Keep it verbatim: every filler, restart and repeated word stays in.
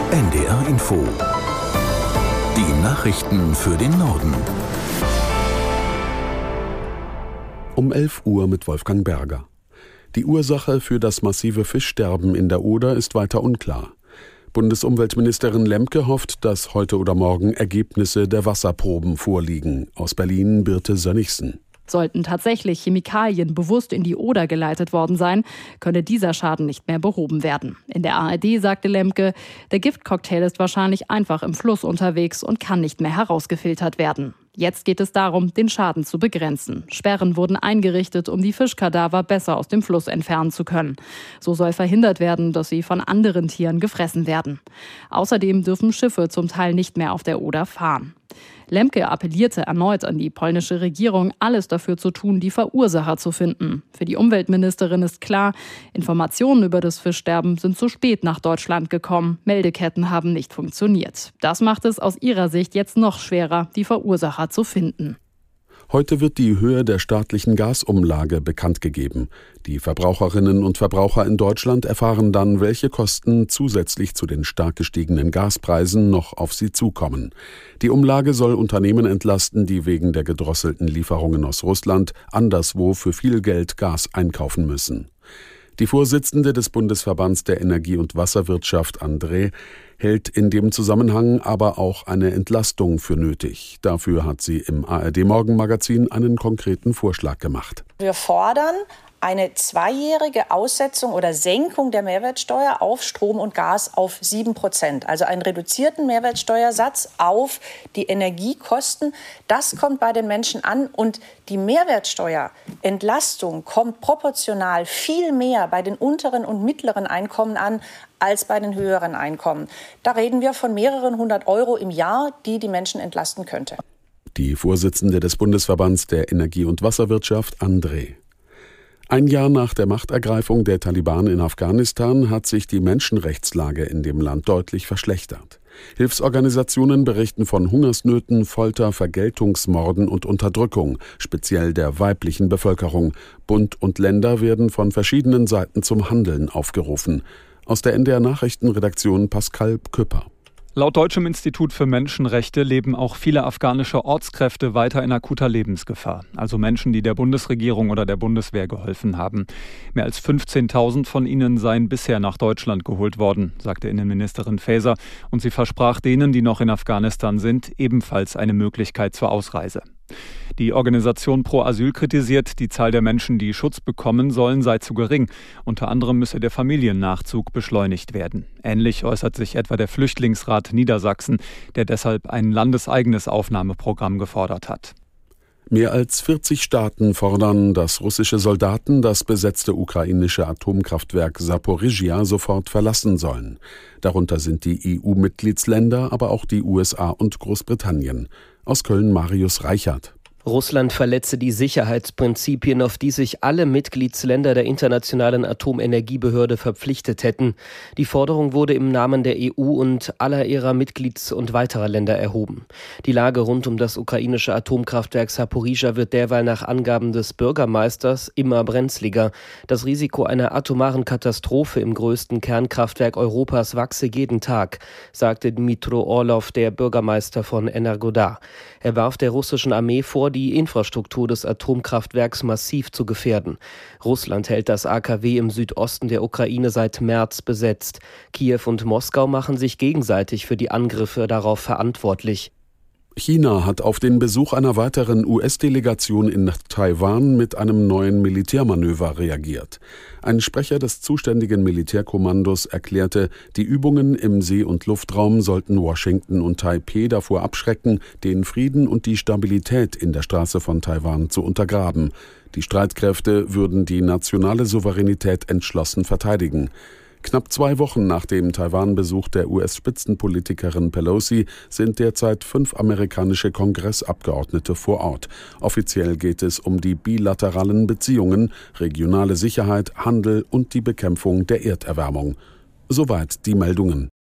N D R Info. Die Nachrichten für den Norden. Um elf Uhr mit Wolfgang Berger. Die Ursache für das massive Fischsterben in der Oder ist weiter unklar. Bundesumweltministerin Lemke hofft, dass heute oder morgen Ergebnisse der Wasserproben vorliegen. Aus Berlin Birte Sönnigsen. Sollten tatsächlich Chemikalien bewusst in die Oder geleitet worden sein, könne dieser Schaden nicht mehr behoben werden. In der A R D sagte Lemke, der Giftcocktail ist wahrscheinlich einfach im Fluss unterwegs und kann nicht mehr herausgefiltert werden. Jetzt geht es darum, den Schaden zu begrenzen. Sperren wurden eingerichtet, um die Fischkadaver besser aus dem Fluss entfernen zu können. So soll verhindert werden, dass sie von anderen Tieren gefressen werden. Außerdem dürfen Schiffe zum Teil nicht mehr auf der Oder fahren. Lemke appellierte erneut an die polnische Regierung, alles dafür zu tun, die Verursacher zu finden. Für die Umweltministerin ist klar, Informationen über das Fischsterben sind zu spät nach Deutschland gekommen. Meldeketten haben nicht funktioniert. Das macht es aus ihrer Sicht jetzt noch schwerer, die Verursacher zu finden. Heute wird die Höhe der staatlichen Gasumlage bekannt gegeben. Die Verbraucherinnen und Verbraucher in Deutschland erfahren dann, welche Kosten zusätzlich zu den stark gestiegenen Gaspreisen noch auf sie zukommen. Die Umlage soll Unternehmen entlasten, die wegen der gedrosselten Lieferungen aus Russland anderswo für viel Geld Gas einkaufen müssen. Die Vorsitzende des Bundesverbands der Energie- und Wasserwirtschaft, André, hält in dem Zusammenhang aber auch eine Entlastung für nötig. Dafür hat sie im A R D-Morgenmagazin einen konkreten Vorschlag gemacht. Wir fordern eine zweijährige Aussetzung oder Senkung der Mehrwertsteuer auf Strom und Gas auf sieben Prozent. Also einen reduzierten Mehrwertsteuersatz auf die Energiekosten. Das kommt bei den Menschen an und die Mehrwertsteuerentlastung kommt proportional viel mehr bei den unteren und mittleren Einkommen an als bei den höheren Einkommen. Da reden wir von mehreren hundert Euro im Jahr, die die Menschen entlasten könnte. Die Vorsitzende des Bundesverbands der Energie- und Wasserwirtschaft, André. Ein Jahr nach der Machtergreifung der Taliban in Afghanistan hat sich die Menschenrechtslage in dem Land deutlich verschlechtert. Hilfsorganisationen berichten von Hungersnöten, Folter, Vergeltungsmorden und Unterdrückung, speziell der weiblichen Bevölkerung. Bund und Länder werden von verschiedenen Seiten zum Handeln aufgerufen. Aus der N D R-Nachrichtenredaktion Pascal Küpper. Laut Deutschem Institut für Menschenrechte leben auch viele afghanische Ortskräfte weiter in akuter Lebensgefahr. Also Menschen, die der Bundesregierung oder der Bundeswehr geholfen haben. Mehr als fünfzehntausend von ihnen seien bisher nach Deutschland geholt worden, sagte Innenministerin Faeser. Und sie versprach denen, die noch in Afghanistan sind, ebenfalls eine Möglichkeit zur Ausreise. Die Organisation Pro Asyl kritisiert, die Zahl der Menschen, die Schutz bekommen sollen, sei zu gering. Unter anderem müsse der Familiennachzug beschleunigt werden. Ähnlich äußert sich etwa der Flüchtlingsrat Niedersachsen, der deshalb ein landeseigenes Aufnahmeprogramm gefordert hat. Mehr als vierzig Staaten fordern, dass russische Soldaten das besetzte ukrainische Atomkraftwerk Saporizhia sofort verlassen sollen. Darunter sind die E U-Mitgliedsländer, aber auch die U S A und Großbritannien. Aus Köln Marius Reichert. Russland verletze die Sicherheitsprinzipien, auf die sich alle Mitgliedsländer der Internationalen Atomenergiebehörde verpflichtet hätten. Die Forderung wurde im Namen der E U und aller ihrer Mitglieds- und weiterer Länder erhoben. Die Lage rund um das ukrainische Atomkraftwerk Saporizhia wird derweil nach Angaben des Bürgermeisters immer brenzliger. Das Risiko einer atomaren Katastrophe im größten Kernkraftwerk Europas wachse jeden Tag, sagte Dmytro Orlov, der Bürgermeister von Energodar. Er warf der russischen Armee vor, die Infrastruktur des Atomkraftwerks massiv zu gefährden. Russland hält das A K W im Südosten der Ukraine seit März besetzt. Kiew und Moskau machen sich gegenseitig für die Angriffe darauf verantwortlich. China hat auf den Besuch einer weiteren U S-Delegation in Taiwan mit einem neuen Militärmanöver reagiert. Ein Sprecher des zuständigen Militärkommandos erklärte, die Übungen im See- und Luftraum sollten Washington und Taipeh davor abschrecken, den Frieden und die Stabilität in der Straße von Taiwan zu untergraben. Die Streitkräfte würden die nationale Souveränität entschlossen verteidigen. Knapp zwei Wochen nach dem Taiwan-Besuch der U S-Spitzenpolitikerin Pelosi sind derzeit fünf amerikanische Kongressabgeordnete vor Ort. Offiziell geht es um die bilateralen Beziehungen, regionale Sicherheit, Handel und die Bekämpfung der Erderwärmung. Soweit die Meldungen.